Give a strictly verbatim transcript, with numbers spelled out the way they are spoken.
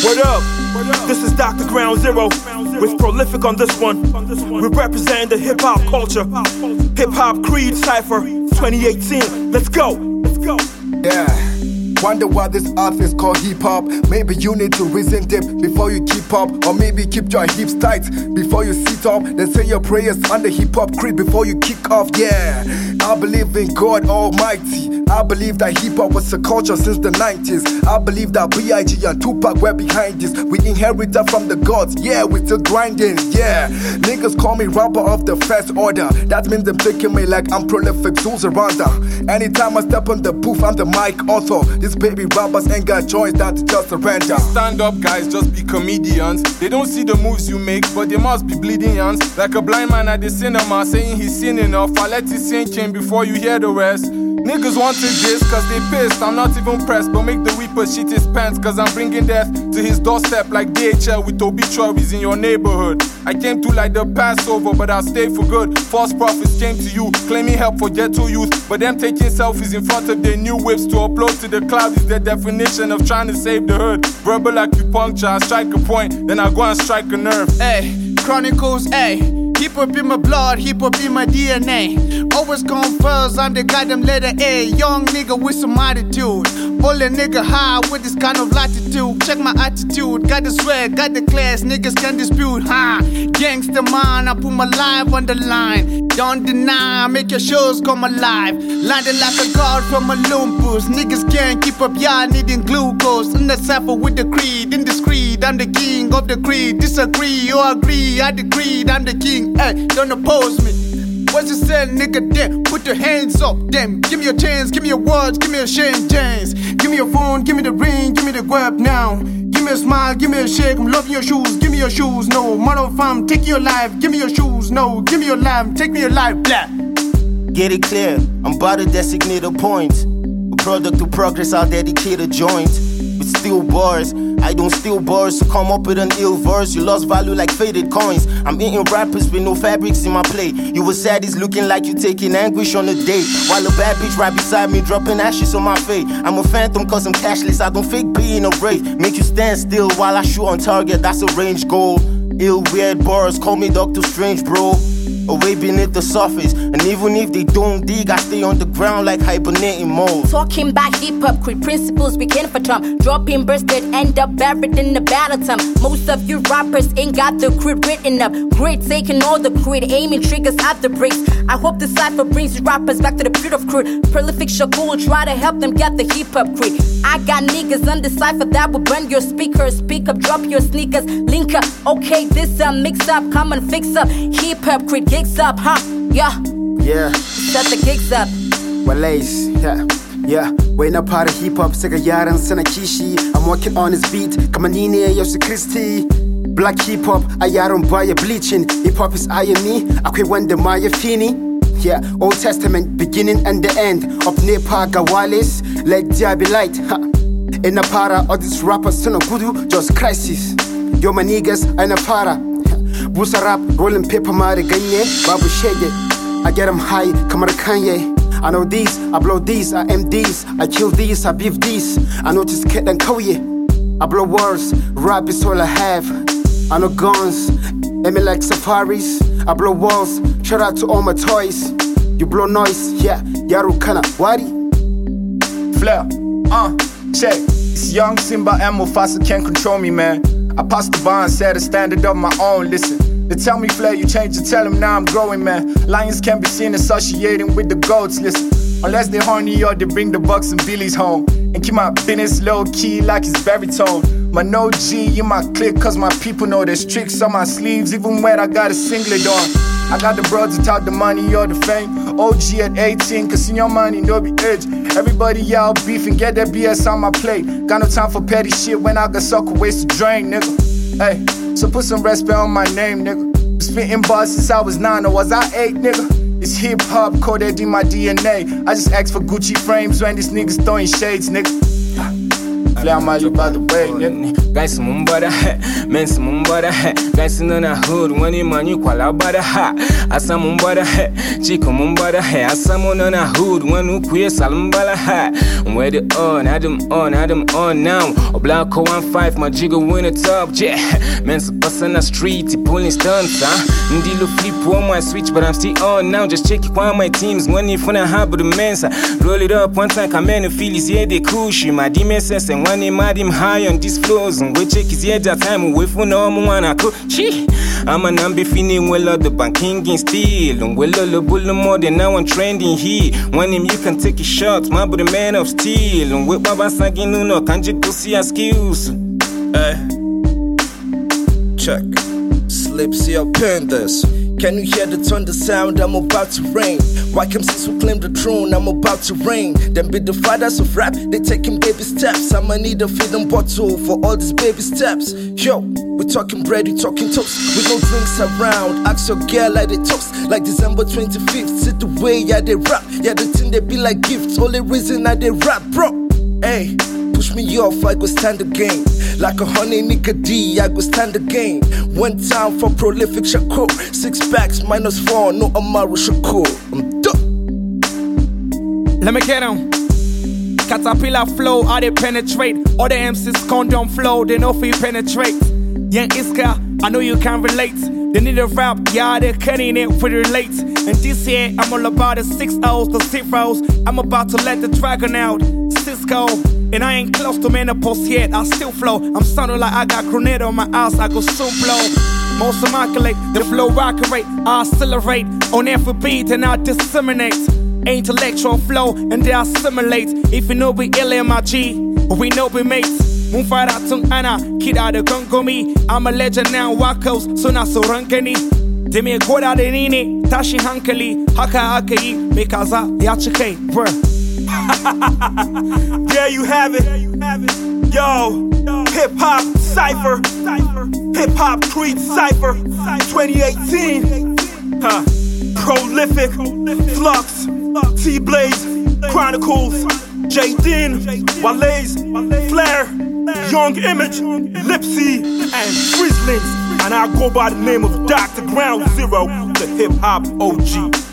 What up? This is Doctor Ground Zero with Prolific on this one. We represent the hip hop culture. Hip hop creed cipher twenty eighteen. Let's go. Let's go. Yeah. Wonder why this art is called hip-hop. Maybe you need to reason deep before you keep up. Or maybe keep your hips tight before you sit up. Then say your prayers on the hip-hop creed before you kick off. Yeah, I believe in God Almighty. I believe that hip-hop was a culture since the nineties. I believe that B I G and Tupac were behind this. We inherited that from the gods. Yeah, we still grinding. Yeah, niggas call me rapper of the first order. That means them taking me like I'm Prolific Zulzaranda. Anytime I step on the booth, I'm the mic author. These baby rappers ain't got choice than to just surrender. Stand up guys, just be comedians. They don't see the moves you make, but they must be bleeding hands. Like a blind man at the cinema saying he's seen enough. I let it sink in before you hear the rest. Niggas wanted this cause they pissed, I'm not even pressed. But make the Reaper shit his pants cause I'm bringing death to his doorstep like D H L with obituaries in your neighborhood. I came to like the Passover but I'll stay for good. False prophets came to you claiming help for ghetto youth, but them taking selfies in front of their new whips to upload to the cloud is the definition of trying to save the hood. Verbal acupuncture, I strike a point, then I go and strike a nerve. Hey, Chronicles, hey. Hip hop in my blood, hip hop in my D N A. Always gone first, I'm the goddamn letter A. Young nigga with some attitude. Bullet nigga high with this kind of latitude. Check my attitude, got the swag, got the class, niggas can't dispute. Huh? Gangsta man, I put my life on the line. Don't deny, make your shows come alive. Landing like a god from Olympus. Niggas can't keep up, y'all needing glucose. In the cipher with the creed, in the creed, I'm the king of the creed. Disagree or agree, I decreed, I'm the king. Hey, don't oppose me. What's it say, nigga? Damn, put your hands up. Damn, give me your chance, give me your words, give me a shame chance. Give me your phone, give me the ring, give me the grab now. Give me a smile, give me a shake. I'm loving your shoes, give me your shoes. No, mother fam, take your life, give me your shoes. No, give me your life, take me your life. Blah. Get it clear, I'm about to designate a point. A product of progress, I'll dedicate a joint. With steel bars, I don't steal bars to come up with an ill verse. You lost value like faded coins. I'm eating rappers with no fabrics in my plate. You were sad, it's looking like you taking anguish on a date. While a bad bitch right beside me dropping ashes on my face. I'm a phantom cause I'm cashless, I don't fake being a wraith. Make you stand still while I shoot on target, that's a range goal. Ill weird bars, call me Doctor Strange bro. Away beneath the surface, and even if they don't dig, I stay on the ground like hibernating mold. Talking about hip-hop, creed principles we came for Trump. Dropping bursts that end up buried in the battle time. Most of you rappers ain't got the creed written up. Great, taking all the creed, aiming triggers at the bricks. I hope the cipher brings you rappers back to the pure of creed. Prolific Shakur, try to help them get the hip-hop creed. I got niggas on the cipher that will burn your speakers. Speak up, drop your sneakers, link up. Okay, this a mix up, come and fix up. Hip-hop creed. Gigs up, huh? Yeah. Yeah. Set the gigs up. Wallace, yeah. Yeah. We're not part of hip hop, Sega Yaran Sanakishi. I'm working on his beat. Kamanini, Yoshi Christie. Black hip hop, I yaron buy a bleaching. Hip hop is I and me. I wonder Maya Fini. Yeah, Old Testament, beginning and the end. Of Nepa Gawalis, like Diaby Light. Ha. In a para, all these rappers, son of Gudu, just crisis. Yo, my niggas, I'm a para. Busa rap, rolling paper, mari ganye, babu shege. I get them high, kamar Kanye. I know these, I blow these, I am these, I kill these, I beef these. I notice kid and kauye. I blow words, rap is all I have. I know guns, aim me like safaris. I blow walls, shout out to all my toys. You blow noise, yeah, yaru kana wari. Flair, uh, check. It's young Simba and Mufasa can't control me, man. I passed the bar and set a standard of my own, listen. They tell me Flair, you change, you tell them now I'm growing, man. Lions can't be seen associating with the goats, listen. Unless they horny or they bring the bucks and billies home. And keep my business low key like it's baritone. My no G in my clique cause my people know there's tricks on my sleeves. Even when I got a singlet on. I got the bros without the money or the fame. O G at eighteen, cause in your money, no be age. Everybody y'all beefing, get that B S on my plate. Got no time for petty shit when I got sucker ways to drain, nigga. Hey, so put some respect on my name, nigga. Spitting bars since I was nine, or was I eight, nigga? It's hip hop coded in my D N A. I just ask for Gucci frames when these niggas throwing shades, nigga. Flair Mali by the way, nigga. Guys, mumbada, men mumbada, guys in the hood, when you man you call out bada ha. Asa mumbada, chico mumbada, asa monana hood, when you queer salambala ha. Where the on, Adam on, Adam on now. A black one five, my jigger win a top, yeah. Men's passing the street, he pulling stunts, huh? Ndilo flip on my switch, but I'm still on now. Just check it on my teams, when you finna have the mensa. Roll it up one time, come in and feel his head, they cushy. My demons and when he mad him high on these floors. And we check his head that time away for no one I could. Chi, I'm an ambi feeling well of the banking in steel. And well, the bull more than now I'm trending here. When him, you can take a shot, my but the man of steel. And with Baba Sagin, no, can't you go see our skills? Hey, check. Slip, see up in this. Can you hear the thunder sound? I'm about to rain. Why come since we claim the throne? I'm about to reign. Them be the fathers of rap, they taking baby steps. I'ma need a feeding bottle for all these baby steps. Yo, we talking bread, we talking toast. With no drinks around, ask your girl like they toast. Like December twenty-fifth, see the way yeah they rap. Yeah, the thing they be like gifts, only reason I they rap, bro. Hey, push me off, I go stand again. Like a honey nigga D, I go stand again. One time for prolific Shakur. Six packs minus four, no Amaru Shakur. I'm done. Let me get him. Caterpillar flow, how they penetrate. All the M Cs condom flow, they know if he penetrate. Young Iska, I know you can relate. They need a rap, yeah, they're cutting it pretty late. And this year, I'm all about the six O's, the zeros. I'm about to let the dragon out, Cisco. And I ain't close to menopause yet, I still flow. I'm sounding like I got grenade on my ass, I go soon blow. Most immaculate, the flow rockerate, I accelerate. On every beat and I disseminate. Intellectual flow and they assimilate. If you know we L M I G, we know we mates. Moonfire tung ana, kid out the gungomi. I'm a legend now, Wakos, so not so rankani. Demi Koda de Nini, Tashi Hankali, Haka Akai, Mikaza, Yachike, bruh. There you have it. Yo, hip hop cipher, hip hop creed cipher, twenty eighteen. Huh. Prolific, Flux, T Blaze, Chronicles, J Din, Walays, Flair, Young Image, Lipsy, and Frizzlings. And I go by the name of Doctor Ground Zero, the hip hop O G.